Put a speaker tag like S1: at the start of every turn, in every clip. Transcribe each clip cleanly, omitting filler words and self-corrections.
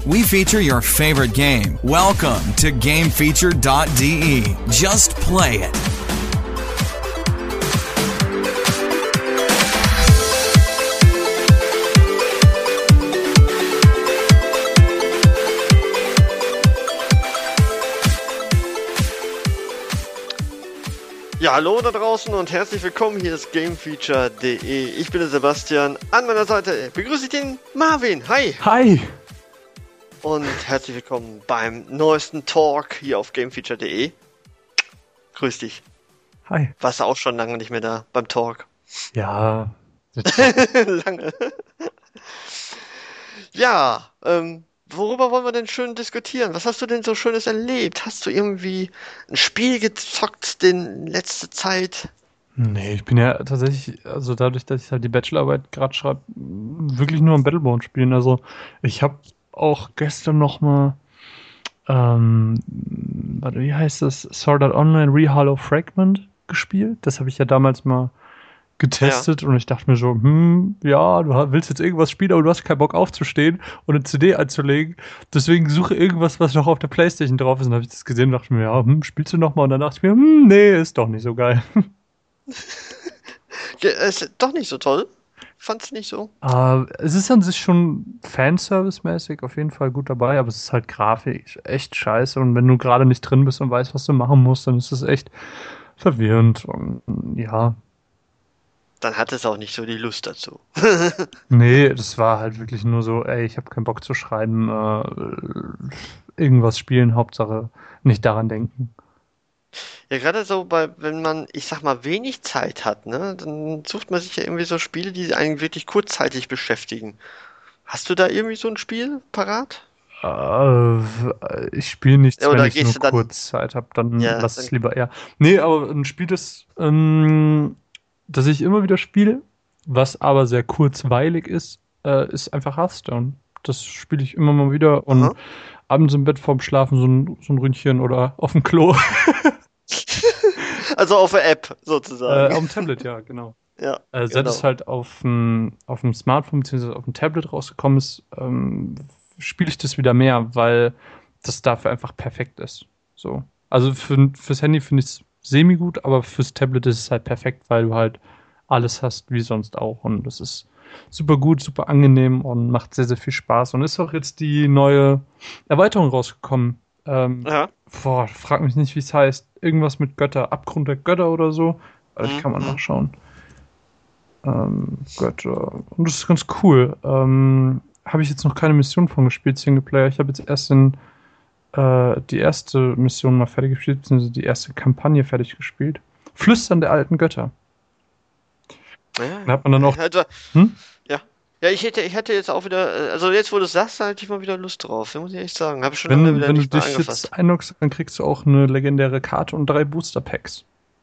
S1: we feature your favorite game. Welcome to GameFeature.de. Just play it.
S2: Ja, hallo da draußen und herzlich willkommen, hier ist GameFeature.de. Ich bin der Sebastian, an meiner Seite begrüße ich den Marvin. Hi!
S3: Hi!
S2: Und herzlich willkommen beim neuesten Talk hier auf GameFeature.de. Grüß dich.
S3: Hi.
S2: Warst du auch schon lange nicht mehr da beim Talk?
S3: Ja.
S2: Lange. Ja, worüber wollen wir denn schön diskutieren? Was hast du denn so Schönes erlebt? Hast du irgendwie ein Spiel gezockt in letzter Zeit?
S3: Nee, ich bin ja tatsächlich, also dadurch, dass ich halt die Bachelorarbeit gerade schreibe, wirklich nur am Battleborn spielen. Also ich habe auch gestern nochmal, warte, wie heißt das? Sword Art Online Rehollow Fragment gespielt. Das habe ich ja damals mal getestet und ich dachte mir so, ja, du willst jetzt irgendwas spielen, aber du hast keinen Bock aufzustehen und eine CD einzulegen. Deswegen suche irgendwas, was noch auf der Playstation drauf ist. Und dann habe ich das gesehen und dachte mir, ja, spielst du nochmal? Und dann dachte ich mir, nee, ist doch nicht so geil.
S2: Ja, ist doch nicht so toll. Fand's nicht so?
S3: Es ist an sich schon Fanservice-mäßig auf jeden Fall gut dabei, aber es ist halt grafisch echt scheiße. Und wenn du gerade nicht drin bist und weißt, was du machen musst, dann ist es echt verwirrend. Und ja.
S2: Dann hat es auch nicht so die Lust dazu.
S3: Nee, das war halt wirklich nur so, ey, ich habe keinen Bock zu schreiben, irgendwas spielen, Hauptsache nicht daran denken.
S2: Ja, gerade so wenn man, ich sag mal, wenig Zeit hat, ne, dann sucht man sich ja irgendwie so Spiele, die einen wirklich kurzzeitig beschäftigen. Hast du da irgendwie so ein Spiel parat?
S3: Ich spiele nichts,
S2: Oder
S3: wenn ich
S2: gehst
S3: nur
S2: du dann,
S3: kurz Zeit habe, dann
S2: ja,
S3: lass
S2: dann,
S3: es lieber eher. Nee, aber ein Spiel, das ich immer wieder spiele, was aber sehr kurzweilig ist einfach Hearthstone. Das spiele ich immer mal wieder und
S2: aha.
S3: abends im Bett vorm Schlafen so ein Ründchen oder auf dem Klo.
S2: Also auf der App sozusagen.
S3: Auf dem Tablet, ja, genau.
S2: Ja,
S3: Seit es
S2: genau.
S3: halt auf dem Smartphone bzw. auf dem Tablet rausgekommen ist, spiele ich das wieder mehr, weil das dafür einfach perfekt ist. So. Also fürs Handy finde ich es semi-gut, aber fürs Tablet ist es halt perfekt, weil du halt alles hast, wie sonst auch. Und das ist super gut, super angenehm und macht sehr, sehr viel Spaß. Und ist auch jetzt die neue Erweiterung rausgekommen.
S2: Ja.
S3: Frag mich nicht, wie es heißt. Irgendwas mit Götter, Abgrund der Götter oder so. Also ich kann mal
S2: Mhm.
S3: nachschauen. Götter. Und das ist ganz cool. Habe ich jetzt noch keine Mission von gespielt, Singleplayer. Ich habe jetzt erst die erste Mission mal fertig gespielt, beziehungsweise die erste Kampagne fertig gespielt. Flüstern der alten Götter.
S2: Ja.
S3: Da hat man dann auch.
S2: Also,
S3: Hm?
S2: ja. Ja, ich hätte jetzt auch wieder, also jetzt, wo du es sagst, da hätte ich mal wieder Lust drauf. Das muss ich echt sagen. Habe ich schon lange wieder
S3: Wenn du
S2: nicht mehr
S3: dich
S2: angefasst.
S3: jetzt einloggst, dann kriegst du auch eine legendäre Karte und 3 Booster Packs.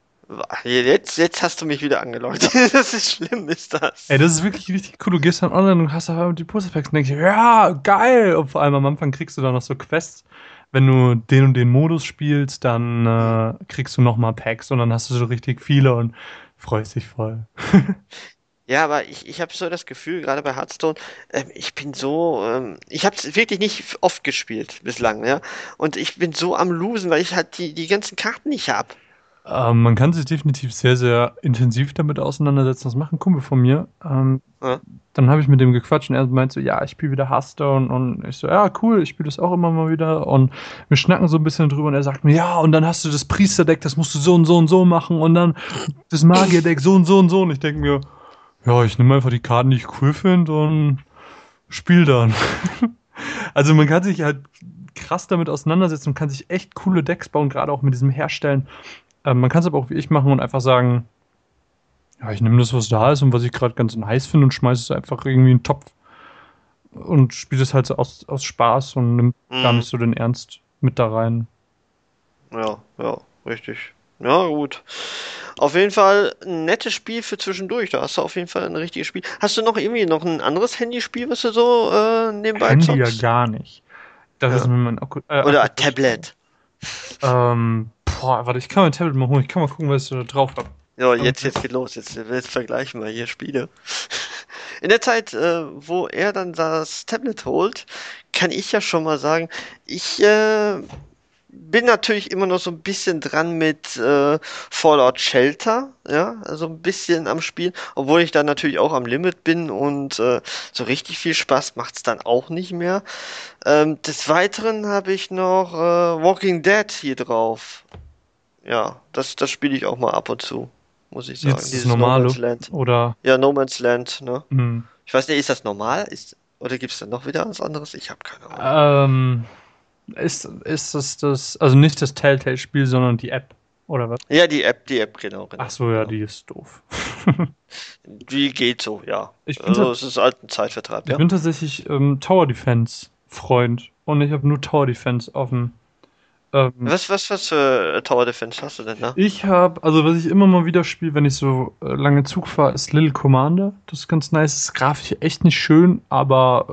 S2: Jetzt hast du mich wieder angelockt. Das ist schlimm, ist das.
S3: Ey, das ist wirklich richtig cool. Du gehst dann online und hast da die Booster Packs und denkst, dir, ja, geil! Und vor allem am Anfang kriegst du dann noch so Quests. Wenn du den und den Modus spielst, dann kriegst du nochmal Packs und dann hast du so richtig viele und freust dich voll.
S2: Ja, aber ich habe so das Gefühl, gerade bei Hearthstone, ich bin so, ich habe es wirklich nicht oft gespielt bislang, ja. Und ich bin so am Losen, weil ich halt die ganzen Karten nicht habe.
S3: Man kann sich definitiv sehr, sehr intensiv damit auseinandersetzen. Das macht ein Kumpel von mir.
S2: Ja.
S3: Dann habe ich mit dem gequatscht und er meint so, ja, ich spiele wieder Hearthstone und ich so, ja, cool, ich spiele das auch immer mal wieder und wir schnacken so ein bisschen drüber und er sagt mir, ja, und dann hast du das Priesterdeck, das musst du so und so und so machen und dann das Magierdeck so und so und so und ich denke mir, ja, ich nehme einfach die Karten, die ich cool finde und spiele dann. Also man kann sich halt krass damit auseinandersetzen und kann sich echt coole Decks bauen, gerade auch mit diesem Herstellen. Man kann es aber auch wie ich machen und einfach sagen, ja, ich nehme das, was da ist und was ich gerade ganz nice finde und schmeiße es einfach irgendwie in den Topf und spiele es halt so aus Spaß und nimmt gar
S2: Mhm.
S3: nicht so den Ernst mit da rein.
S2: Ja, ja, richtig. Ja, gut. Auf jeden Fall ein nettes Spiel für zwischendurch. Da hast du auf jeden Fall ein richtiges Spiel. Hast du noch irgendwie noch ein anderes Handyspiel, was du so nebenbei
S3: Handy ja
S2: zockst?
S3: gar nicht. Das ist
S2: Ja.
S3: mir mein
S2: Oder
S3: Akku.
S2: Tablet.
S3: Warte, ich kann mein Tablet mal holen. Ich kann mal gucken, was ich da drauf habe.
S2: Ja, jetzt geht los. Jetzt vergleichen wir hier Spiele. In der Zeit, wo er dann das Tablet holt, kann ich ja schon mal sagen, ich bin natürlich immer noch so ein bisschen dran mit Fallout Shelter, ja, also ein bisschen am Spiel, obwohl ich dann natürlich auch am Limit bin und so richtig viel Spaß macht's dann auch nicht mehr. Des Weiteren habe ich noch Walking Dead hier drauf. Ja, das spiele ich auch mal ab und zu, muss ich sagen.
S3: Jetzt das
S2: Dieses No Man's
S3: normale
S2: Land.
S3: oder
S2: Ja, No Man's Land, ne?
S3: hm,
S2: Ich weiß nicht, ist das normal? Oder gibt's da noch wieder was anderes? Ich habe keine Ahnung.
S3: ähm, ist das, also nicht das Telltale-Spiel, sondern die App, oder was?
S2: Ja, die App, genau,
S3: Ach
S2: genau,
S3: so, ja,
S2: genau.
S3: die ist doof.
S2: Die geht so, ja.
S3: Ich bin,
S2: Also es ist halt ein Zeitvertreib,
S3: ich
S2: ja.
S3: bin tatsächlich Tower Defense Freund und ich habe nur Tower Defense offen. Ähm,
S2: Was für Tower Defense hast du denn da?
S3: Ich habe, also was ich immer mal wieder spiele, wenn ich so lange Zug fahre, ist Little Commander. Das ist ganz nice. Ist grafisch echt nicht schön, aber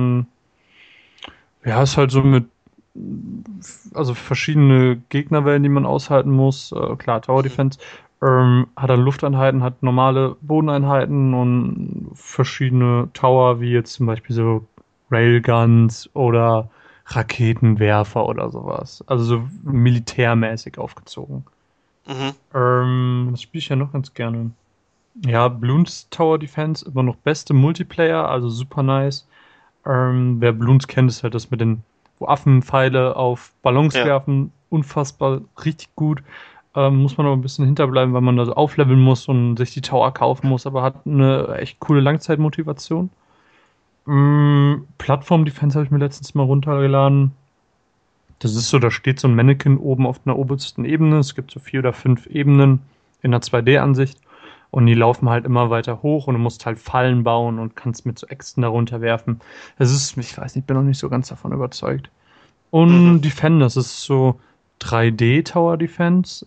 S3: ja, ist halt so mit, also verschiedene Gegnerwellen, die man aushalten muss. Klar, Tower
S2: Mhm.
S3: Defense. Hat dann Lufteinheiten, hat normale Bodeneinheiten und verschiedene Tower, wie jetzt zum Beispiel so Railguns oder Raketenwerfer oder sowas. Also so militärmäßig aufgezogen.
S2: Mhm.
S3: Das spiele ich ja noch ganz gerne. Ja, Bloons Tower Defense, immer noch beste Multiplayer, also super nice. Wer Bloons kennt, ist halt das mit den, wo Affenpfeile auf Ballons
S2: Ja.
S3: werfen. Unfassbar, richtig gut. Muss man aber ein bisschen hinterbleiben, weil man da so aufleveln muss und sich die Tower kaufen muss, aber hat eine echt coole Langzeitmotivation. Plattform Defense habe ich mir letztens mal runtergeladen. Das ist so, da steht so ein Mannequin oben auf einer obersten Ebene. Es gibt so 4 oder 5 Ebenen in einer 2D-Ansicht. Und die laufen halt immer weiter hoch und du musst halt Fallen bauen und kannst mit so Äxten darunter werfen. Das ist, ich weiß nicht, bin noch nicht so ganz davon überzeugt.
S2: Mhm.
S3: Und Defender, das ist so 3D Tower Defense.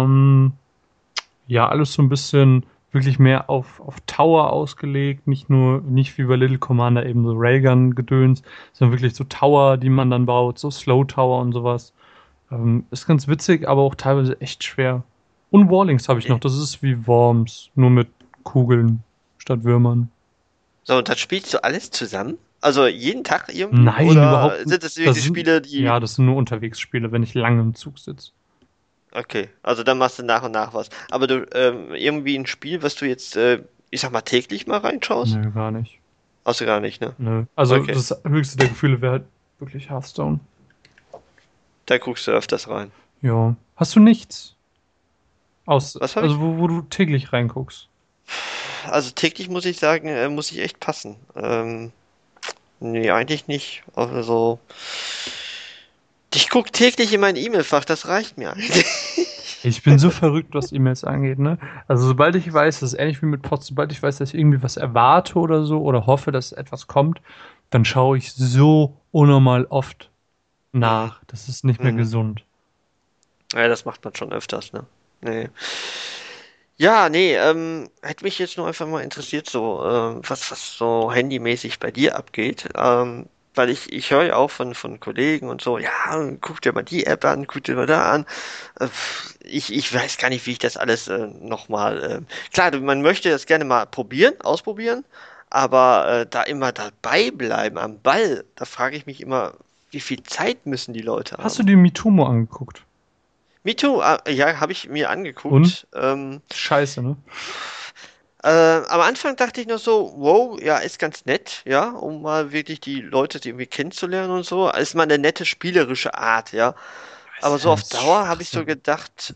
S3: Ja, alles so ein bisschen wirklich mehr auf Tower ausgelegt, nicht wie bei Little Commander eben so Railgun-Gedöns, sondern wirklich so Tower, die man dann baut, so Slow Tower und sowas. Ist ganz witzig, aber auch teilweise echt schwer. Und Warlings habe ich noch, das ist wie Worms, nur mit Kugeln statt Würmern.
S2: So, und das spielst du alles zusammen? Also jeden Tag irgendwie?
S3: Nein,
S2: Oder
S3: überhaupt nicht.
S2: sind das wirklich Spiele, die.
S3: Ja, das sind nur Unterwegsspiele, wenn ich lange im Zug sitze.
S2: Okay, also dann machst du nach und nach was. Aber du, irgendwie ein Spiel, was du jetzt, ich sag mal, täglich mal reinschaust?
S3: Nö, gar nicht.
S2: Hast du gar nicht, ne?
S3: Nö. Also
S2: Okay,
S3: das höchste der Gefühle wäre halt wirklich Hearthstone.
S2: da guckst du öfters rein.
S3: Ja. Hast du nichts?
S2: Was habe
S3: Also
S2: ich?
S3: wo du täglich reinguckst.
S2: Also täglich muss ich sagen, muss ich echt passen. Nee, eigentlich nicht. Also, ich gucke täglich in mein E-Mail-Fach, das reicht mir eigentlich.
S3: Ich bin so verrückt, was E-Mails angeht, ne? Also sobald ich weiß, das ist ähnlich wie mit Post, sobald ich weiß, dass ich irgendwie was erwarte oder so oder hoffe, dass etwas kommt, dann schaue ich so unnormal oft
S2: Mhm.
S3: nach. Das ist nicht mehr
S2: Mhm.
S3: gesund.
S2: Ja, das macht man schon öfters, ne? Nee. Ja, nee, hätte mich jetzt nur einfach mal interessiert, so, was so handymäßig bei dir abgeht. Weil ich höre ja auch von Kollegen und so, ja, guck dir mal die App an, guck dir mal da an. Ich weiß gar nicht, wie ich das alles nochmal. Klar, man möchte das gerne mal ausprobieren, aber da immer dabei bleiben am Ball, da frage ich mich immer, wie viel Zeit müssen die Leute
S3: Hast du
S2: haben?
S3: dir Mitumo angeguckt?
S2: Me Too, ja, habe ich mir
S3: Und?
S2: angeguckt.
S3: Scheiße, ne?
S2: Am Anfang dachte ich noch so, wow, ja, ist ganz nett, ja, um mal wirklich die Leute irgendwie kennenzulernen und so. Ist mal eine nette spielerische Art, ja. Aber
S3: Das
S2: so auf
S3: ist
S2: Dauer habe ich so
S3: Schwachsinn.
S2: gedacht,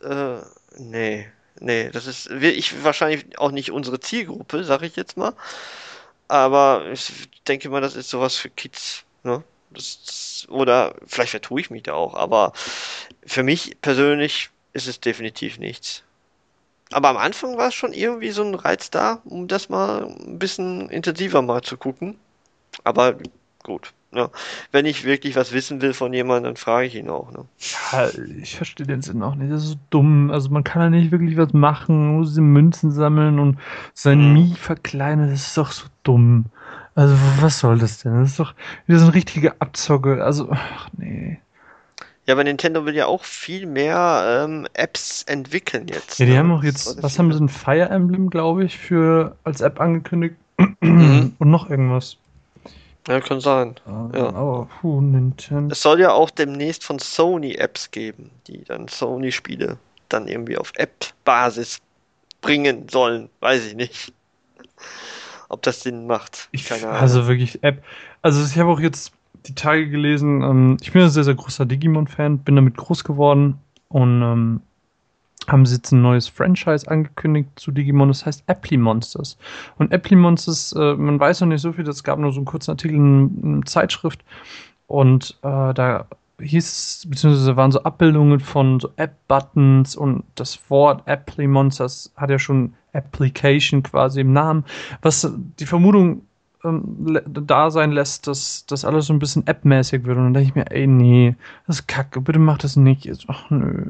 S2: nee, das ist ich wahrscheinlich auch nicht unsere Zielgruppe, sag ich jetzt mal. Aber ich denke mal, das ist sowas für Kids, ne? Oder vielleicht vertue ich mich da auch, aber für mich persönlich ist es definitiv nichts. Aber am Anfang war es schon irgendwie so ein Reiz da, um das mal ein bisschen intensiver mal zu gucken. Aber gut, ne? Wenn ich wirklich was wissen will von jemandem, dann frage ich ihn auch, ne?
S3: Ja, ich verstehe den Sinn auch nicht. Das ist so dumm. Also man kann da nicht wirklich was machen, man muss diese Münzen sammeln und sein
S2: Mhm.
S3: Mii verkleinern. Das ist doch so dumm. Also was soll das denn? Das ist doch wieder so eine richtige Abzocke. Also, ach nee.
S2: Ja, aber Nintendo will ja auch viel mehr Apps entwickeln
S3: Ja,
S2: jetzt,
S3: die haben
S2: ne?
S3: auch
S2: Das soll
S3: jetzt,
S2: ja
S3: was
S2: viel
S3: haben sie,
S2: mehr.
S3: ein Fire Emblem, glaube ich, für als App angekündigt.
S2: Mhm.
S3: Und noch irgendwas.
S2: Ja, kann sein. Ja.
S3: Aber Nintendo.
S2: Es soll ja auch demnächst von Sony Apps geben, die dann Sony-Spiele dann irgendwie auf App-Basis bringen sollen. Weiß ich nicht, ob das Sinn macht. Keine Ahnung.
S3: Also wirklich App. Also ich habe auch jetzt die Tage gelesen, ich bin ein sehr, sehr großer Digimon-Fan, bin damit groß geworden und haben sie jetzt ein neues Franchise angekündigt zu Digimon, das heißt Apply Monsters. Und Apply Monsters, man weiß noch nicht so viel, es gab nur so einen kurzen Artikel in einer Zeitschrift und da hieß, beziehungsweise waren so Abbildungen von so App-Buttons und das Wort Apply Monsters hat ja schon Application quasi im Namen, was die Vermutung da sein lässt, dass das alles so ein bisschen App-mäßig wird. Und dann denke ich mir, ey, nee, das ist Kacke, bitte mach das nicht. Ach, nö.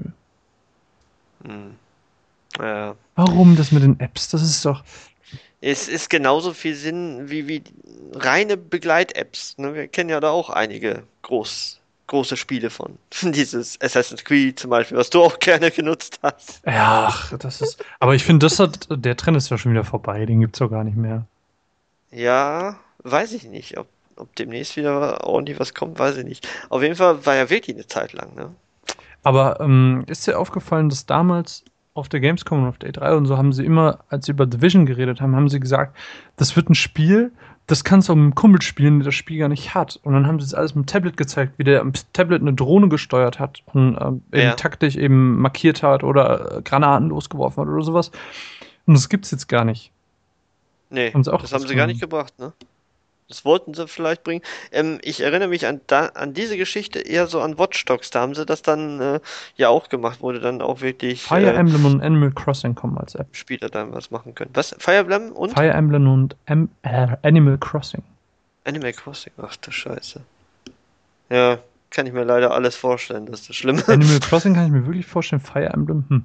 S2: Ja.
S3: Warum das mit den Apps? Das ist doch.
S2: Es ist genauso viel Sinn wie reine Begleit-Apps. Ne? Wir kennen ja da auch einige große Spiele von. Dieses Assassin's Creed zum Beispiel, was du auch gerne genutzt hast.
S3: Ja, ach, das ist. Aber ich finde, der Trend ist ja schon wieder vorbei. Den gibt's doch gar nicht mehr.
S2: Ja, weiß ich nicht. Ob demnächst wieder ordentlich was kommt, weiß ich nicht. Auf jeden Fall war ja wirklich eine Zeit lang, ne?
S3: Aber ist dir aufgefallen, dass damals auf der Gamescom und auf der E3 und so haben sie immer, als sie über Division geredet haben, haben sie gesagt, das wird ein Spiel, das kannst du auch mit einem Kumpel spielen, der das Spiel gar nicht hat. Und dann haben sie es alles mit dem Tablet gezeigt, wie der am Tablet eine Drohne gesteuert hat und eben taktisch eben markiert hat oder Granaten losgeworfen hat oder sowas. Und das gibt's jetzt gar nicht.
S2: Nee,
S3: Haben sie auch
S2: das haben sie gar nicht gebracht, ne? Das wollten sie vielleicht bringen. Ich erinnere mich an diese Geschichte eher so an Watch Dogs. Da haben sie das dann ja auch gemacht, wo du dann auch wirklich
S3: Fire Emblem und Animal Crossing kommen als App.
S2: Spieler dann was machen können. Was? Fire Emblem und?
S3: Fire Emblem und Animal Crossing.
S2: Animal Crossing, ach du Scheiße. Ja, kann ich mir leider alles vorstellen, das ist das Schlimme.
S3: Animal Crossing kann ich mir wirklich vorstellen. Fire Emblem,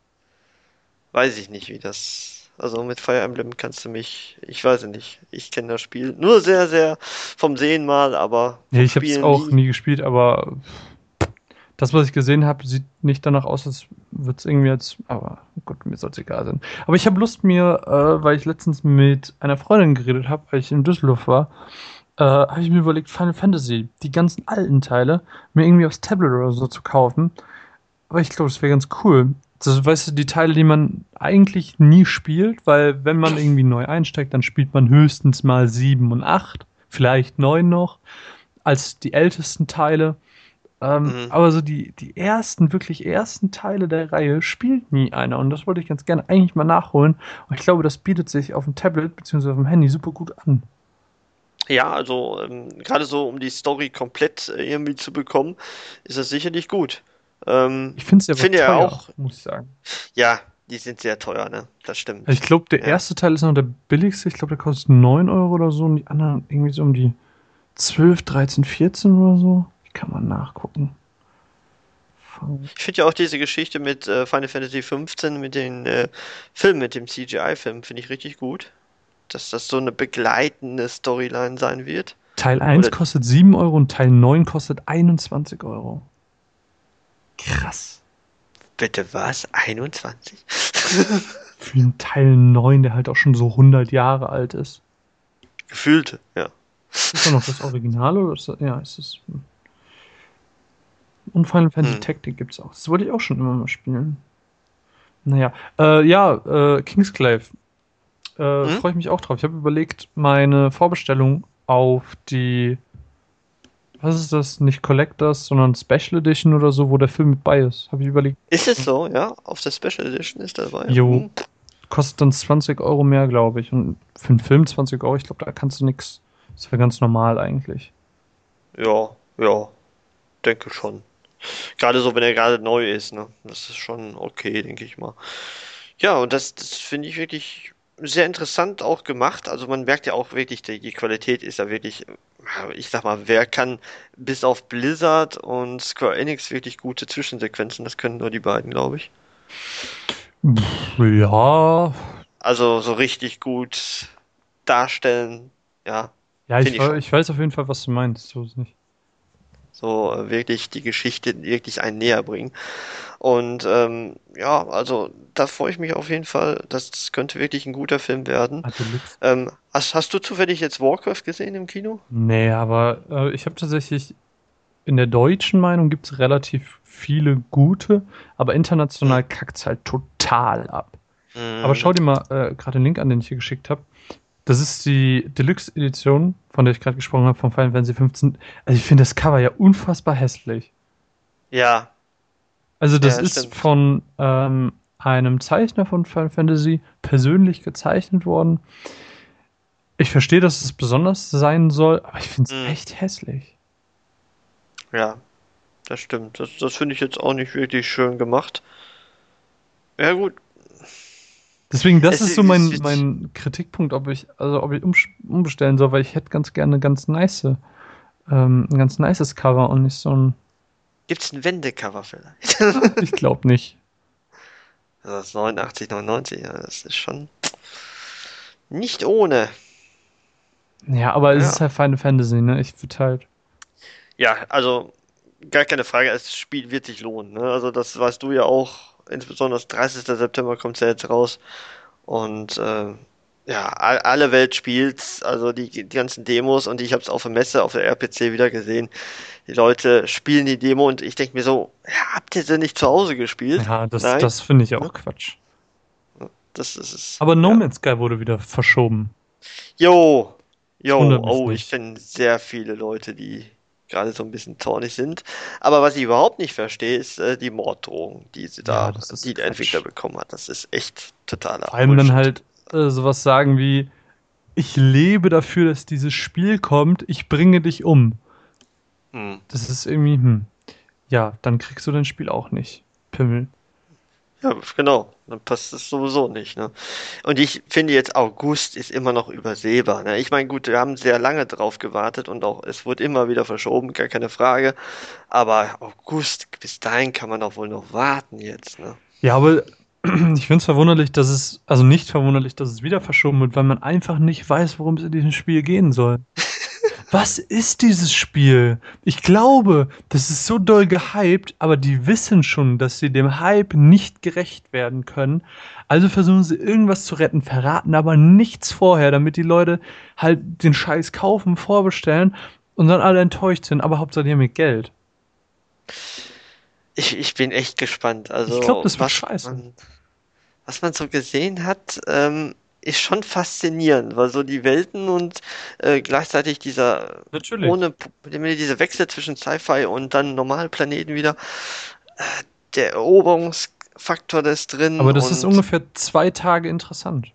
S2: Weiß ich nicht, wie das. Also mit Fire Emblem kannst du mich. Ich weiß es nicht. Ich kenne das Spiel nur sehr, sehr vom Sehen mal, aber
S3: Ja,
S2: vom
S3: ich habe es
S2: Spielen
S3: auch nie gespielt, aber das, was ich gesehen habe, sieht nicht danach aus, als würde es irgendwie jetzt. Aber gut, mir soll es egal sein. Aber ich habe Lust mir, weil ich letztens mit einer Freundin geredet habe, weil ich in Düsseldorf war, habe ich mir überlegt, Final Fantasy, die ganzen alten Teile, mir irgendwie aufs Tablet oder so zu kaufen. Aber ich glaube, das wäre ganz cool. Das, weißt du, die Teile, die man eigentlich nie spielt, weil wenn man irgendwie neu einsteigt, dann spielt man höchstens mal 7 und 8, vielleicht 9 noch, als die ältesten Teile. Aber so die wirklich ersten Teile der Reihe spielt nie einer. Und das wollte ich ganz gerne eigentlich mal nachholen. Und ich glaube, das bietet sich auf dem Tablet bzw. auf dem Handy super gut an.
S2: Ja, also gerade so, um die Story komplett irgendwie zu bekommen, ist das sicherlich gut.
S3: Ich finde es aber
S2: finde ja
S3: teuer,
S2: auch,
S3: muss ich sagen.
S2: ja, die sind sehr teuer, ne? Das stimmt.
S3: Also ich glaube, der
S2: Ja.
S3: erste Teil ist noch der billigste. Ich glaube, der kostet 9 Euro oder so. Und die anderen irgendwie so um die 12, 13, 14 oder so. Ich kann mal nachgucken.
S2: Ich finde ja auch diese Geschichte mit Final Fantasy 15, mit den Film, mit dem CGI-Film, finde ich richtig gut. Dass das so eine begleitende Storyline sein wird.
S3: Teil 1
S2: Oder-
S3: kostet 7 Euro und Teil 9 kostet 21 Euro. Krass.
S2: Bitte was? 21?
S3: Für einen Teil 9, der halt auch schon so 100 Jahre alt ist.
S2: Gefühlte, ja.
S3: Ist das noch das Original oder ist das, ja, ist es. Und Final Fantasy Tactic gibt's auch. Das wollte ich auch schon immer mal spielen. Naja, Kingsclave. Freue ich mich auch drauf. Ich habe überlegt, meine Vorbestellung auf die, was ist das? Nicht Collectors, sondern Special Edition oder so, wo der Film mit bei ist. Habe ich überlegt.
S2: Ist es so, ja? Auf der Special Edition ist dabei.
S3: Jo. Kostet dann 20 Euro mehr, glaube ich. Und für einen Film 20 Euro, ich glaube, da kannst du nichts. Das wäre ganz normal eigentlich.
S2: Ja, denke schon. Gerade so, wenn er gerade neu ist, ne? Das ist schon okay, denke ich mal. Ja, und das finde ich wirklich sehr interessant auch gemacht. Also man merkt ja auch wirklich, die Qualität ist ja wirklich, ich sag mal, wer kann bis auf Blizzard und Square Enix wirklich gute Zwischensequenzen? Das können nur die beiden, glaube ich.
S3: Ja.
S2: Also so richtig gut darstellen, ja.
S3: Ja,
S2: Find ich schon.
S3: ich weiß auf jeden Fall, was du meinst. So ist nicht.
S2: So wirklich die Geschichte wirklich einen näher bringen. Und ja, also da freue ich mich auf jeden Fall. Das könnte wirklich ein guter Film werden.
S3: Deluxe.
S2: Hast du zufällig jetzt Warcraft gesehen im Kino?
S3: Nee, aber ich habe tatsächlich in der deutschen Meinung gibt es relativ viele gute, aber
S2: Hm.
S3: international kackt es halt total ab. Aber
S2: Mhm.
S3: schau dir mal gerade den Link an, den ich hier geschickt habe. Das ist die Deluxe-Edition, von der ich gerade gesprochen habe, von Final Fantasy 15. Also ich finde das Cover ja unfassbar hässlich.
S2: Ja,
S3: Also das
S2: ja,
S3: ist
S2: stimmt.
S3: von einem Zeichner von Final Fantasy persönlich gezeichnet worden. Ich verstehe, dass es besonders sein soll, aber ich finde es
S2: Hm.
S3: echt hässlich.
S2: Ja, das stimmt. Das finde ich jetzt auch nicht wirklich schön gemacht. Ja, gut.
S3: Deswegen, das
S2: Es,
S3: ist so
S2: es,
S3: mein Kritikpunkt, ob ich umbestellen soll, weil ich hätte ganz gerne ein ganz nices Cover und nicht so ein,
S2: Gibt's ein Wendecover vielleicht?
S3: ich glaube nicht.
S2: Also das 89, 99, ja, das ist schon nicht ohne.
S3: Ja, aber es ist
S2: Ja.
S3: halt Final Fantasy, ne? Ich würde halt.
S2: Ja, also gar keine Frage, das Spiel wird sich lohnen, ne? Also das weißt du ja auch. Insbesondere das 30. September kommt ja jetzt raus. Und ja, alle Welt spielt's, also die ganzen Demos und ich habe es auf der Messe, auf der RPC wieder gesehen. Die Leute spielen die Demo und ich denke mir so, ja, habt ihr sie nicht zu Hause gespielt?
S3: Ja,
S2: Nein?
S3: das finde ich
S2: Ne?
S3: auch Quatsch.
S2: Das ist es.
S3: Aber No
S2: Ja.
S3: Man's Sky wurde wieder verschoben.
S2: Jo,
S3: Das wundert mich
S2: oh, ich
S3: nicht.
S2: kenne sehr viele Leute, die gerade so ein bisschen zornig sind. Aber was ich überhaupt nicht verstehe, ist die Morddrohung,
S3: Ja, das ist
S2: die der Entwickler
S3: Quatsch.
S2: bekommen hat. Das ist echt totaler
S3: Vor allem dann
S2: Bullshit.
S3: halt sowas sagen wie, ich lebe dafür, dass dieses Spiel kommt, ich bringe dich um.
S2: Hm.
S3: Das ist irgendwie, ja, dann kriegst du dein Spiel auch nicht. Pimmel.
S2: Ja, genau. Dann passt es sowieso nicht, ne? Und ich finde jetzt August ist immer noch übersehbar, ne? Ich meine, gut, wir haben sehr lange drauf gewartet und auch es wurde immer wieder verschoben, gar keine Frage. Aber August, bis dahin kann man doch wohl noch warten jetzt, ne?
S3: Ja, aber ich finde es verwunderlich, also nicht verwunderlich, dass es wieder verschoben wird, weil man einfach nicht weiß, worum es in diesem Spiel gehen soll. Was ist dieses Spiel? Ich glaube, das ist so doll gehypt, aber die wissen schon, dass sie dem Hype nicht gerecht werden können. Also versuchen sie irgendwas zu retten, verraten aber nichts vorher, damit die Leute halt den Scheiß kaufen, vorbestellen und dann alle enttäuscht sind, aber Hauptsache die haben ihr Geld.
S2: Ich bin echt gespannt.
S3: Ich glaube,
S2: Also,
S3: das wird scheiße.
S2: was man so gesehen hat, ist schon faszinierend, weil so die Welten und gleichzeitig
S3: Natürlich.
S2: dieser Wechsel zwischen Sci-Fi und dann normalen Planeten wieder, der Eroberungsfaktor da ist drin
S3: Aber das ist
S2: und
S3: ungefähr 2 Tage interessant.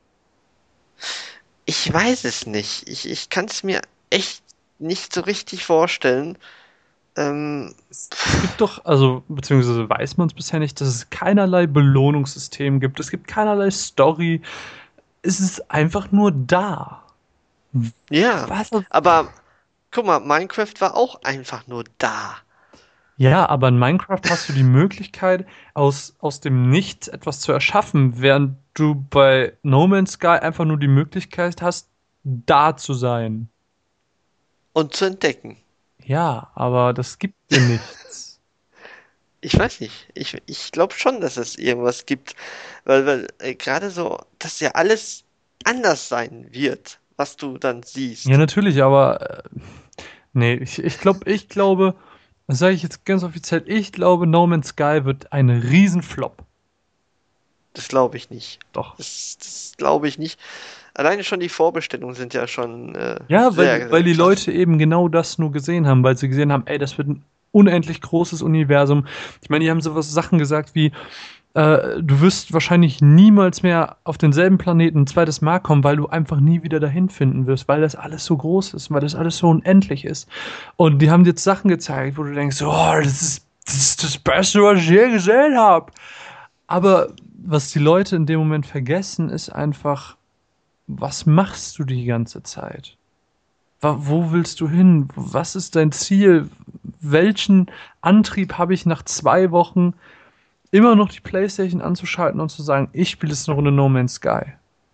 S2: ich weiß es nicht. Ich kann es mir echt nicht so richtig vorstellen. Ähm,
S3: Es gibt doch, also, beziehungsweise weiß man es bisher nicht, dass es keinerlei Belohnungssystem gibt. Es gibt keinerlei Story. Es ist einfach nur da.
S2: ja,
S3: Was?
S2: aber guck mal, Minecraft war auch einfach nur da.
S3: Ja, aber in Minecraft hast du die Möglichkeit, aus dem Nichts etwas zu erschaffen, während du bei No Man's Sky einfach nur die Möglichkeit hast, da zu sein.
S2: Und zu entdecken.
S3: Ja, aber das gibt dir nichts.
S2: Ich weiß nicht. Ich glaube schon, dass es irgendwas gibt. Weil gerade so, dass ja alles anders sein wird, was du dann
S3: Ja,
S2: siehst.
S3: natürlich, aber nee, ich glaube, das sage ich jetzt ganz offiziell, ich glaube, No Man's Sky wird ein Riesenflop.
S2: Das glaube ich nicht.
S3: Doch.
S2: Das glaube ich nicht. Alleine schon die Vorbestellungen sind ja schon
S3: Ja,
S2: sehr,
S3: weil
S2: sehr
S3: die
S2: krass.
S3: Leute eben genau das nur gesehen haben, weil sie gesehen haben, ey, das wird ein unendlich großes Universum. Ich meine, die haben sowas Sachen gesagt wie, du wirst wahrscheinlich niemals mehr auf denselben Planeten ein zweites Mal kommen, weil du einfach nie wieder dahin finden wirst, weil das alles so groß ist, weil das alles so unendlich ist. Und die haben dir jetzt Sachen gezeigt, wo du denkst, oh, das ist das Beste, was ich je gesehen habe. Aber was die Leute in dem Moment vergessen, ist einfach, was machst du die ganze Zeit? Wo willst du hin? Was ist dein Ziel? Welchen Antrieb habe ich nach 2 Wochen, immer noch die PlayStation anzuschalten und zu sagen, ich spiele jetzt eine Runde No Man's Sky?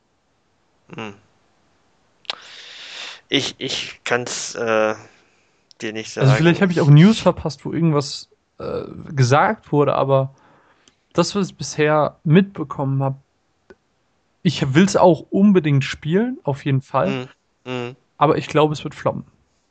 S2: Hm. Ich kann es dir nicht sagen.
S3: Also vielleicht habe ich auch News verpasst, wo irgendwas gesagt wurde, aber das, was ich bisher mitbekommen habe, ich will es auch unbedingt spielen, auf jeden Fall,
S2: Mhm.
S3: aber ich glaube, es wird floppen.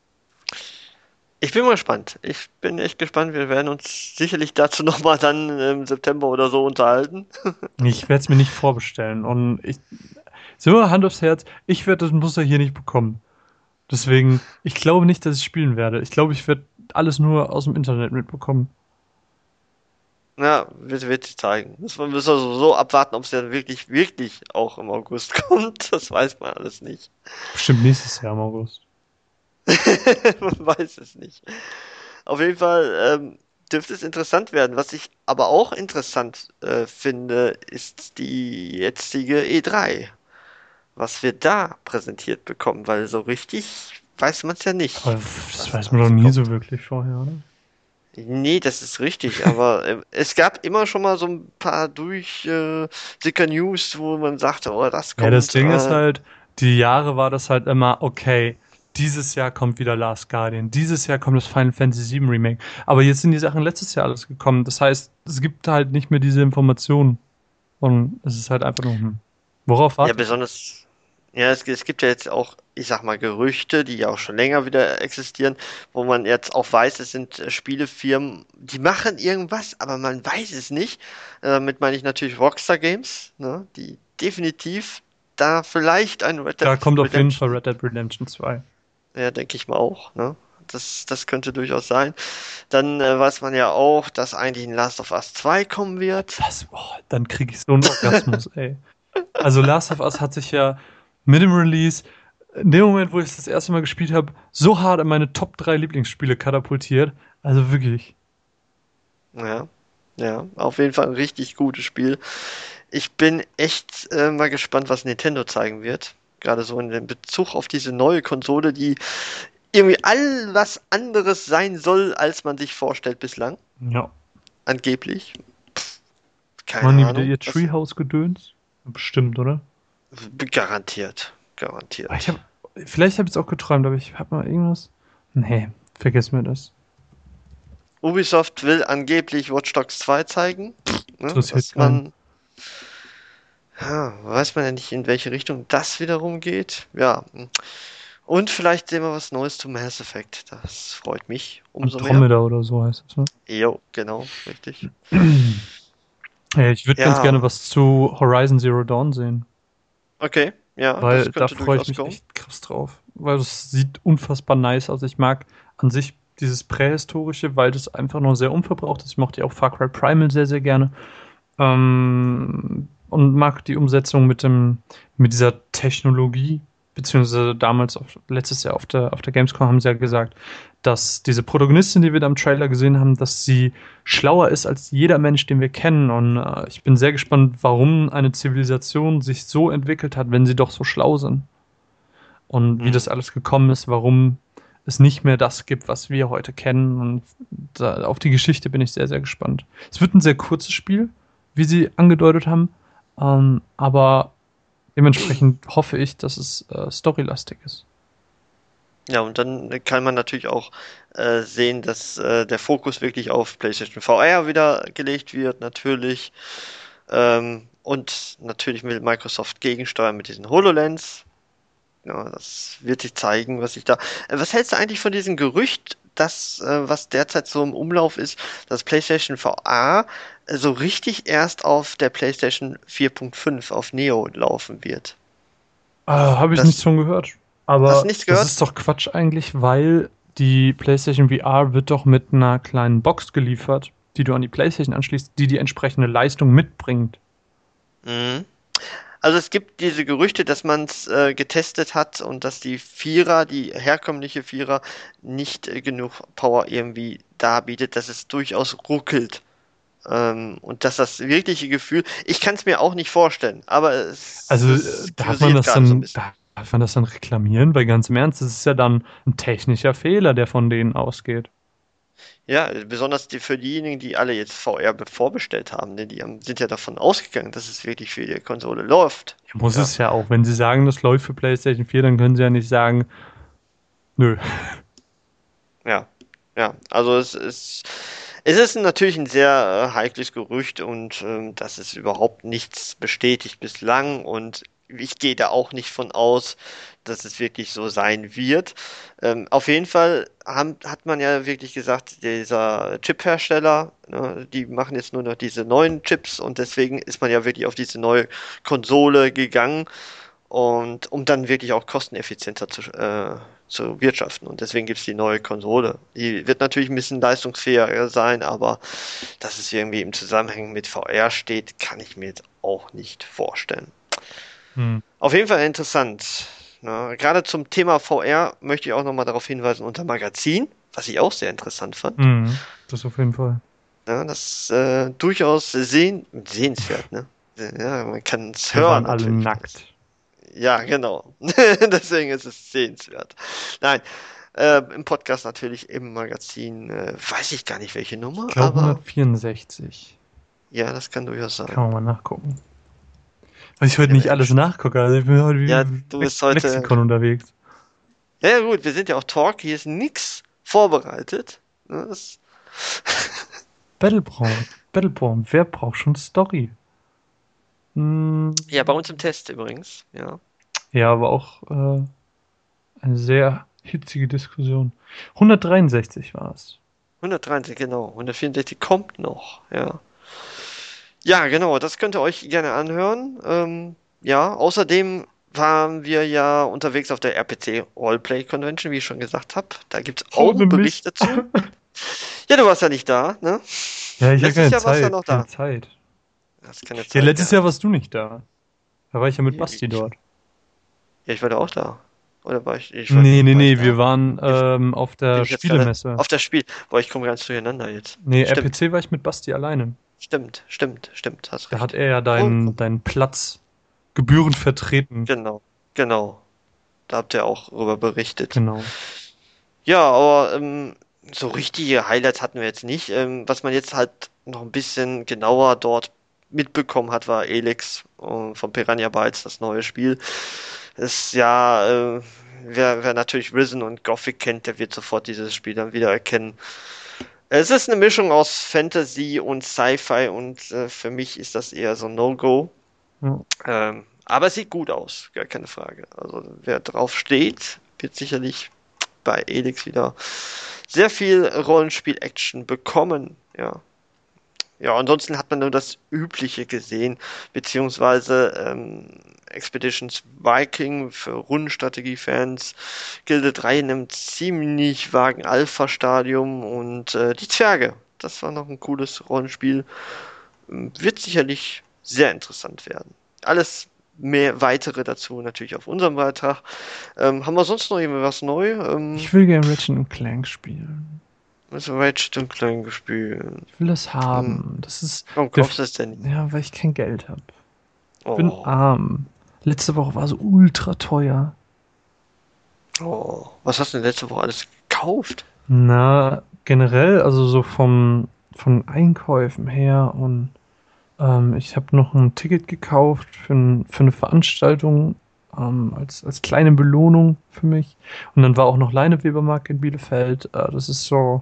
S2: Ich bin mal gespannt. Ich bin echt gespannt. Wir werden uns sicherlich dazu nochmal dann im September oder so unterhalten.
S3: Ich werde es mir nicht vorbestellen und so, Hand aufs Herz, ich werde das Muster hier nicht bekommen. Deswegen, ich glaube nicht, dass ich spielen werde. Ich glaube, ich werde alles nur aus dem Internet mitbekommen.
S2: Ja, wird sich zeigen. Müssen wir so abwarten, ob es dann wirklich auch im August kommt. Das weiß man alles nicht.
S3: Bestimmt nächstes Jahr im August.
S2: Man weiß es nicht. Auf jeden Fall dürfte es interessant werden. Was ich aber auch interessant finde, ist die jetzige E3. Was wir da präsentiert bekommen, weil so richtig weiß man es ja nicht.
S3: Aber das
S2: Was
S3: weiß
S2: da
S3: man doch
S2: so
S3: nie
S2: kommt.
S3: so wirklich vorher, oder?
S2: Nee, das ist richtig, aber es gab immer schon mal so ein paar Sicker-News, wo man sagte, oh, das
S3: Ja, das
S2: kommt.
S3: Ding ist halt, die Jahre war das halt immer, okay, dieses Jahr kommt wieder Last Guardian, dieses Jahr kommt das Final Fantasy VII Remake. Aber jetzt sind die Sachen letztes Jahr alles gekommen. Das heißt, es gibt halt nicht mehr diese Informationen. Und es ist halt einfach nur, worauf
S2: Ja,
S3: wartet?
S2: besonders, ja, es gibt ja jetzt auch, ich sag mal, Gerüchte, die ja auch schon länger wieder existieren, wo man jetzt auch weiß, es sind Spielefirmen, die machen irgendwas, aber man weiß es nicht. Damit meine ich natürlich Rockstar Games, ne, die definitiv da vielleicht ein Red Dead
S3: Da kommt auf jeden Fall
S2: Redemption,
S3: Red Dead Redemption 2.
S2: ja, denke ich mal auch, ne? Das könnte durchaus sein. Dann weiß man ja auch, dass eigentlich ein Last of Us 2 kommen wird.
S3: Dann kriege ich so einen Orgasmus, ey. Also Last of Us hat sich ja mit dem Release, in dem Moment, wo ich es das erste Mal gespielt habe, so hart in meine Top 3 Lieblingsspiele katapultiert. Also wirklich.
S2: Ja, ja, auf jeden Fall ein richtig gutes Spiel. Ich bin echt mal gespannt, was Nintendo zeigen wird. Gerade so in dem Bezug auf diese neue Konsole, die irgendwie all was anderes sein soll, als man sich vorstellt bislang.
S3: Ja.
S2: Angeblich. Keine
S3: Machen die wieder
S2: Ahnung.
S3: ihr Treehouse-Gedöns? Bestimmt, oder?
S2: Garantiert.
S3: Aber
S2: Garantiert.
S3: vielleicht habe ich es auch geträumt, aber ich habe mal irgendwas. Nee, vergiss mir das.
S2: Ubisoft will angeblich Watch Dogs 2 zeigen. Ne,
S3: Interessiert
S2: was
S3: keinen.
S2: man, ja, weiß man ja nicht, in welche Richtung das wiederum geht. Ja. Und vielleicht sehen wir was Neues zu Mass Effect. Das freut mich umso mehr.
S3: Andromeda oder so heißt es, ne?
S2: Jo, genau, richtig.
S3: Ja, ich würde ganz gerne
S2: Ja,
S3: was zu Horizon Zero Dawn sehen,
S2: okay, ja,
S3: weil
S2: das
S3: da
S2: könnte
S3: freue ich
S2: durchaus
S3: mich
S2: kommen.
S3: echt krass drauf. Weil es sieht unfassbar nice aus. Ich mag an sich dieses Prähistorische, weil das einfach noch sehr unverbraucht ist. Ich mochte ja auch Far Cry Primal sehr, sehr gerne. Und mag die Umsetzung mit dieser Technologie, beziehungsweise damals, letztes Jahr auf der Gamescom haben sie ja gesagt, dass diese Protagonistin, die wir da im Trailer gesehen haben, dass sie schlauer ist als jeder Mensch, den wir kennen. Und ich bin sehr gespannt, warum eine Zivilisation sich so entwickelt hat, wenn sie doch so schlau sind. Und wie das
S2: Hm.
S3: alles gekommen ist, warum es nicht mehr das gibt, was wir heute kennen. Und auf die Geschichte bin ich sehr, sehr gespannt. Es wird ein sehr kurzes Spiel, wie sie angedeutet haben, aber dementsprechend hoffe ich, dass es storylastig ist.
S2: Ja, und dann kann man natürlich auch sehen, dass der Fokus wirklich auf PlayStation VR wieder gelegt wird, natürlich. Und natürlich will Microsoft gegensteuern mit diesen HoloLens. Ja, das wird sich zeigen, was ich da. Was hältst du eigentlich von diesem Gerücht, was derzeit so im Umlauf ist, dass PlayStation VR so richtig erst auf der PlayStation 4.5 auf Neo laufen wird?
S3: Habe ich nichts
S2: Das,
S3: von gehört.
S2: hast du
S3: Aber
S2: nichts
S3: das
S2: gehört?
S3: ist doch Quatsch eigentlich, weil die PlayStation VR wird doch mit einer kleinen Box geliefert, die du an die PlayStation anschließt, die die entsprechende Leistung mitbringt.
S2: Mhm. Also es gibt diese Gerüchte, dass man es getestet hat und dass die Vierer, die herkömmliche Vierer, nicht genug Power irgendwie darbietet, dass es durchaus ruckelt. Und dass das wirkliche Gefühl, ich kann es mir auch nicht vorstellen, aber
S3: Also
S2: es kursiert gerade so ein bisschen.
S3: darf man das dann reklamieren? Weil ganz im Ernst, das ist ja dann ein technischer Fehler, der von denen ausgeht.
S2: Ja, besonders für diejenigen, die alle jetzt VR vorbestellt haben, denn sind ja davon ausgegangen, dass es wirklich für die Konsole läuft.
S3: Ja, muss
S2: Ja,
S3: es ja auch. Wenn sie sagen, das läuft für PlayStation 4, dann können sie ja nicht sagen, nö.
S2: ja. Ja, also es ist natürlich ein sehr heikles Gerücht und das ist überhaupt nichts bestätigt bislang und ich gehe da auch nicht von aus, dass es wirklich so sein wird. Auf jeden Fall hat man ja wirklich gesagt, dieser Chip-Hersteller, ne, die machen jetzt nur noch diese neuen Chips und deswegen ist man ja wirklich auf diese neue Konsole gegangen. Und um dann wirklich auch kosteneffizienter zu wirtschaften. Und deswegen gibt es die neue Konsole. Die wird natürlich ein bisschen leistungsfähiger sein, aber dass es irgendwie im Zusammenhang mit VR steht, kann ich mir jetzt auch nicht vorstellen. Auf jeden Fall interessant. Na, gerade zum Thema VR möchte ich auch nochmal darauf hinweisen, unser Magazin, was ich auch sehr interessant fand.
S3: Das auf jeden Fall.
S2: Ja, das durchaus sehenswert, ne? Ja, man kann es
S3: Wir
S2: hören.
S3: waren alle
S2: natürlich.
S3: nackt.
S2: Ja, genau. Deswegen ist es sehenswert. Nein, im Podcast natürlich, im Magazin, weiß ich gar nicht welche Nummer,
S3: Ich glaube
S2: aber
S3: 164.
S2: ja, das kann durchaus
S3: Kann
S2: sein.
S3: man mal nachgucken. Weil ich heute nicht alles nachgucke. Also ich bin heute
S2: Ja,
S3: wie
S2: du bist heute.
S3: Lexikon unterwegs.
S2: Ja, gut, wir sind ja auch Talk, hier ist nichts vorbereitet. Ne,
S3: Battleborn, wer braucht schon Story?
S2: ja, bei uns im Test übrigens, ja.
S3: Ja, aber auch eine sehr hitzige Diskussion. 163 war es.
S2: 130, genau. 164 kommt noch, ja. Ja, genau, das könnt ihr euch gerne anhören. Ja, außerdem waren wir ja unterwegs auf der RPC Roleplay Convention, wie ich schon gesagt habe. Da gibt es auch
S3: Ohne
S2: einen
S3: mich.
S2: Bericht dazu. Ja, du warst ja nicht da, ne?
S3: Ja, ich habe
S2: Letztes
S3: keine
S2: Jahr warst du ja
S3: Zeit.
S2: noch
S3: Keine
S2: da.
S3: Zeit.
S2: Hast keine
S3: Ja,
S2: Zeit
S3: letztes
S2: gehabt.
S3: Jahr warst du nicht da. Da war ich ja mit
S2: Ja,
S3: Basti dort.
S2: Ja, ich war da auch da. Oder war ich war,
S3: Nee,
S2: war ich da?
S3: wir waren auf
S2: Bin
S3: der
S2: ich jetzt gerade
S3: Spielemesse.
S2: auf das Spiel. Boah, ich komme ganz durcheinander jetzt.
S3: Nee,
S2: Stimmt,
S3: RPC war ich mit Basti alleine.
S2: stimmt, hast
S3: Da hat
S2: recht.
S3: er ja
S2: Vollkommen.
S3: deinen Platz gebührend vertreten.
S2: Genau, genau. Da habt ihr auch darüber berichtet.
S3: Genau.
S2: Ja, aber so richtige Highlights hatten wir jetzt nicht. Was man jetzt halt noch ein bisschen genauer dort mitbekommen hat, war Elex von Piranha Bytes, das neue Spiel. Ist ja, wer natürlich Risen und Gothic kennt, der wird sofort dieses Spiel dann wieder erkennen. Es ist eine Mischung aus Fantasy und Sci-Fi und für mich ist das eher so ein No-Go.
S3: Ja.
S2: Aber es sieht gut aus, gar keine Frage. Also wer drauf steht, wird sicherlich bei Elix wieder sehr viel Rollenspiel-Action bekommen. Ja. Ja, ansonsten hat man nur das Übliche gesehen, beziehungsweise Expeditions Viking für Rundenstrategie-Fans, Gilde 3 in einem ziemlich vagen Alpha-Stadium und die Zwerge. Das war noch ein cooles Rollenspiel. Wird sicherlich sehr interessant werden. Alles mehr weitere dazu natürlich auf unserem Beitrag. Haben wir sonst noch irgendwas neu?
S3: Ich will gerne Ratchet Clank spielen.
S2: Also Ratchet Clank gespielt.
S3: Ich will das haben. Das ist.
S2: Warum kaufst du es denn nicht?
S3: Ja, weil ich kein Geld habe. Ich bin
S2: Oh,
S3: arm. Letzte Woche war so ultra teuer.
S2: oh. Was hast du denn letzte Woche alles gekauft?
S3: Na, generell, also so von Einkäufen her und ich habe noch ein Ticket gekauft für eine Veranstaltung als kleine Belohnung für mich. Und dann war auch noch Leinewebermarkt in Bielefeld. Das ist so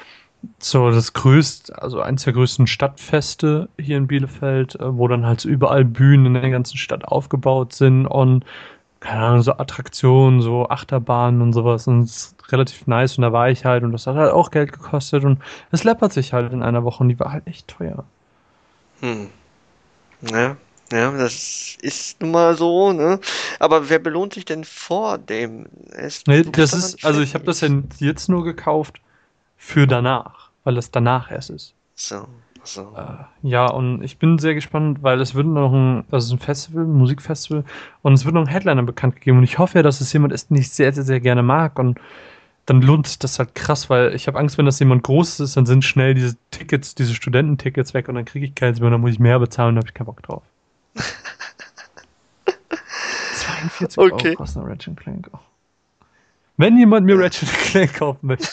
S3: das größte, also eins der größten Stadtfeste hier in Bielefeld, wo dann halt so überall Bühnen in der ganzen Stadt aufgebaut sind und keine Ahnung, so Attraktionen, so Achterbahnen und sowas und es ist relativ nice und da war ich halt und das hat halt auch Geld gekostet und es läppert sich halt in einer Woche und die war halt echt teuer.
S2: Hm. Ja, ja, das ist nun mal so, ne? Aber wer belohnt sich denn vor dem?
S3: Nee,
S2: Du bist
S3: das
S2: daran
S3: ist, also ich habe das ja
S2: fertig.
S3: jetzt nur gekauft für danach, weil es danach erst ist.
S2: So, so.
S3: Ja, und ich bin sehr gespannt, weil es wird noch also ein Festival, ein Musikfestival, und es wird noch ein Headliner bekannt gegeben. Und ich hoffe ja, dass es jemand ist, den ich sehr, sehr, sehr gerne mag. Und dann lohnt sich das halt krass, weil ich habe Angst, wenn das jemand Großes ist, dann sind schnell diese Tickets, diese Studententickets weg und dann kriege ich keins mehr und dann muss ich mehr bezahlen und da habe ich keinen Bock drauf. 42
S2: Okay.
S3: Euro kostet ein Ratchet Clank. Oh. Wenn jemand mir Ratchet Clank kaufen möchte.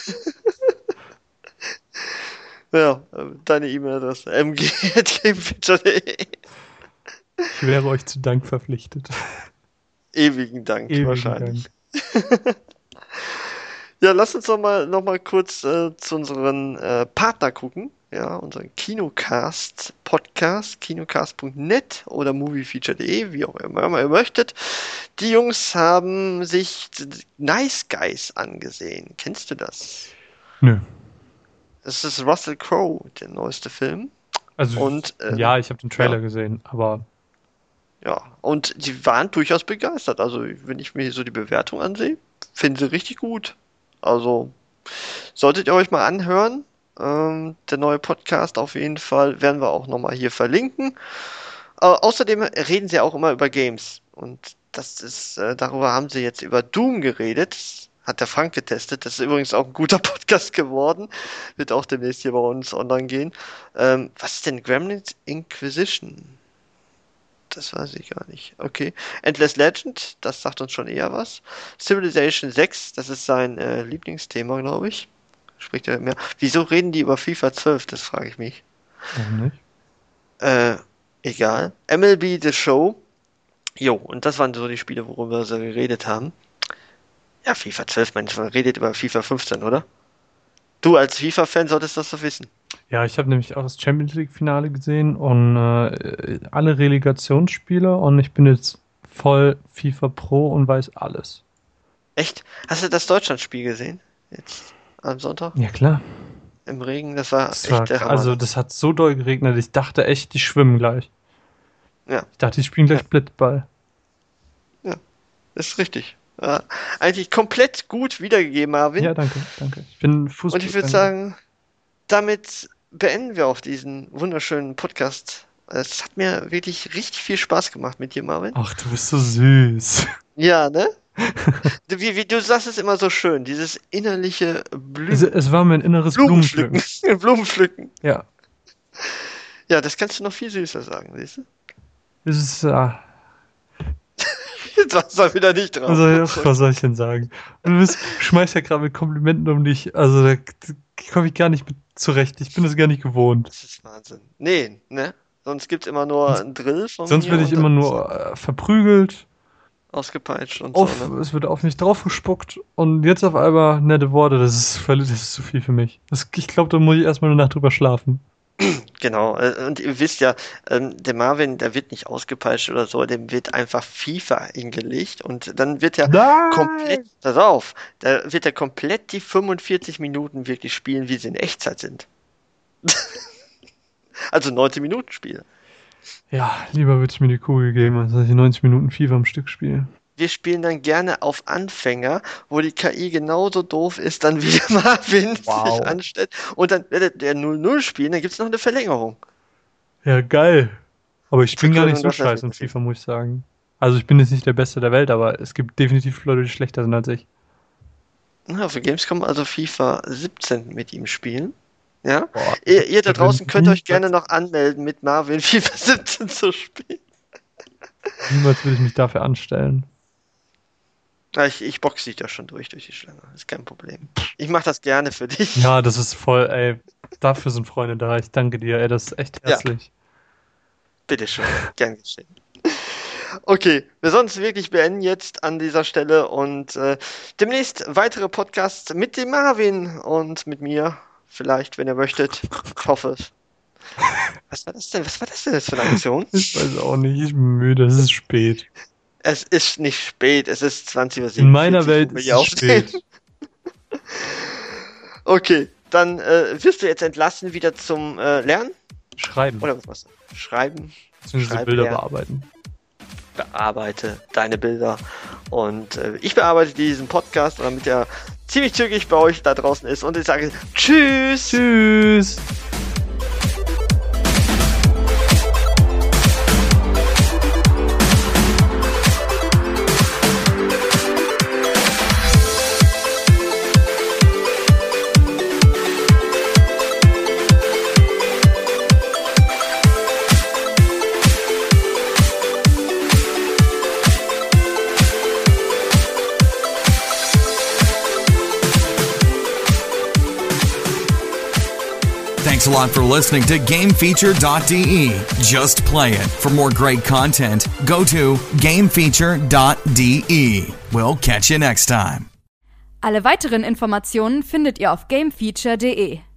S2: Ja, deine E-Mail-Adresse mg@gamefeature.de.
S3: Ich wäre euch zu Dank verpflichtet.
S2: Ewigen Dank
S3: Ewigen
S2: wahrscheinlich.
S3: Dank.
S2: Ja, lass uns noch mal kurz zu unseren Partner gucken. Ja, unseren Kinocast-Podcast, kinocast.net oder moviefeature.de, wie auch immer ihr möchtet. Die Jungs haben sich Nice Guys angesehen. Kennst du das?
S3: Nö.
S2: Das ist Russell Crowe, der neueste Film.
S3: Also,
S2: Und,
S3: ja, ich habe den Trailer
S2: ja.
S3: gesehen, aber
S2: Ja, und die waren durchaus begeistert. Also, wenn ich mir so die Bewertung ansehe, finden sie richtig gut. Also, solltet ihr euch mal anhören. Der neue Podcast auf jeden Fall werden wir auch nochmal hier verlinken. Außerdem reden sie auch immer über Games. Und das ist, darüber haben sie jetzt über Doom geredet. Hat der Frank getestet. Das ist übrigens auch ein guter Podcast geworden. Wird auch demnächst hier bei uns online gehen. Was ist denn Gremlins Inquisition? Das weiß ich gar nicht. Okay. Endless Legend, das sagt uns schon eher was. Civilization 6, das ist sein Lieblingsthema, glaube ich. Spricht er mehr. Wieso reden die über FIFA 12? Das frage ich mich.
S3: warum nicht?
S2: Egal. MLB The Show. Jo, und das waren so die Spiele, worüber sie geredet haben. Ja, FIFA 12, man redet über FIFA 15, oder? Du als FIFA-Fan solltest das doch wissen.
S3: Ja, ich habe nämlich auch das Champions League-Finale gesehen und alle Relegationsspiele und ich bin jetzt voll FIFA Pro und weiß alles.
S2: Echt? Hast du das Deutschlandspiel gesehen? Jetzt am Sonntag?
S3: Ja, klar.
S2: Im Regen? Das war
S3: Das
S2: echt
S3: war,
S2: der Hammer.
S3: also, das hat so doll geregnet, ich dachte echt, die schwimmen gleich.
S2: Ja.
S3: Ich dachte, die spielen gleich Blitzball.
S2: Ist richtig. Ja, eigentlich komplett gut wiedergegeben, Marvin.
S3: Ja, danke. Ich bin Fußball.
S2: Und ich würde sagen, damit beenden wir auch diesen wunderschönen Podcast. Es hat mir wirklich richtig viel Spaß gemacht mit dir, Marvin.
S3: Ach, du bist so süß.
S2: Ja, ne? Du sagst es immer so schön, dieses innerliche
S3: Es war mein inneres Blumenpflücken.
S2: Blumenpflücken.
S3: Ja.
S2: Ja, das kannst du noch viel süßer sagen, siehst du?
S3: Es ist,
S2: Jetzt warst du wieder nicht drauf.
S3: was soll ich denn sagen? Du schmeißt ja gerade mit Komplimenten um dich. Also da komme ich gar nicht mit zurecht. Ich bin das gar nicht gewohnt.
S2: Das ist Wahnsinn. Nee, ne? Sonst gibt's immer nur einen Drill von
S3: Sonst
S2: mir
S3: werde ich
S2: und
S3: immer
S2: dann
S3: nur verprügelt.
S2: ausgepeitscht und
S3: Es
S2: so. Ne?
S3: wird auf mich draufgespuckt. Und jetzt auf einmal nette Worte. Das ist zu viel für mich. Ich glaube, da muss ich erstmal eine Nacht drüber schlafen.
S2: Genau, und ihr wisst ja, der Marvin, der wird nicht ausgepeitscht oder so, dem wird einfach FIFA hingelegt und dann wird er komplett, pass auf, da wird er komplett die 45 Minuten wirklich spielen, wie sie in Echtzeit sind. Also 90 Minuten Spiel.
S3: Ja, lieber würde ich mir die Kugel geben, als dass ich 90 Minuten FIFA am Stück spiele.
S2: Wir spielen dann gerne auf Anfänger, wo die KI genauso doof ist, dann wie der Marvin sich anstellt. Und dann wird der 0-0 spielen, dann gibt es noch eine Verlängerung.
S3: Ja, geil. Aber ich bin gar nicht so
S2: das
S3: scheiße in FIFA, muss ich sagen. Also ich bin jetzt nicht der Beste der Welt, aber es gibt definitiv Leute, die schlechter sind als ich.
S2: Na, für Gamescom also FIFA 17 mit ihm spielen. Ja?
S3: Boah,
S2: Ihr da
S3: das
S2: draußen
S3: wird
S2: könnt euch
S3: niemals-
S2: gerne noch anmelden, mit Marvin FIFA 17 zu spielen.
S3: Niemals würde ich mich dafür anstellen.
S2: Ja, ich boxe dich da schon durch die Schlange. Ist kein Problem. Ich mache das gerne für dich.
S3: Ja, das ist voll, ey. Dafür sind Freunde da. Ich danke dir, ey. Das ist echt herzlich.
S2: Bitteschön. Gern geschehen. Okay, wir sollen es wirklich beenden jetzt an dieser Stelle und demnächst weitere Podcasts mit dem Marvin und mit mir. Vielleicht, wenn ihr möchtet. Ich hoffe es. Was war das denn? Was war das denn jetzt für eine Aktion?
S3: Ich weiß auch nicht. Ich bin müde. Es ist spät.
S2: Es ist nicht spät, es ist 20:47 Uhr.
S3: In meiner Welt
S2: wo wir
S3: ist
S2: hier
S3: es
S2: aufstehen.
S3: spät.
S2: Okay, dann wirst du jetzt entlassen wieder zum Lernen?
S3: Schreiben.
S2: Oder was? Schreiben?
S3: Beziehungsweise
S2: Schreiben,
S3: Bilder
S2: ja.
S3: bearbeiten.
S2: Bearbeite deine Bilder. Und ich bearbeite diesen Podcast, damit er ziemlich zügig bei euch da draußen ist. Und ich sage Tschüss!
S3: Tschüss!
S1: Thanks a lot for listening to GameFeature.de. Just play it. For more great content, go to GameFeature.de. We'll catch you next time.
S4: Alle weiteren Informationen findet ihr auf gamefeature.de.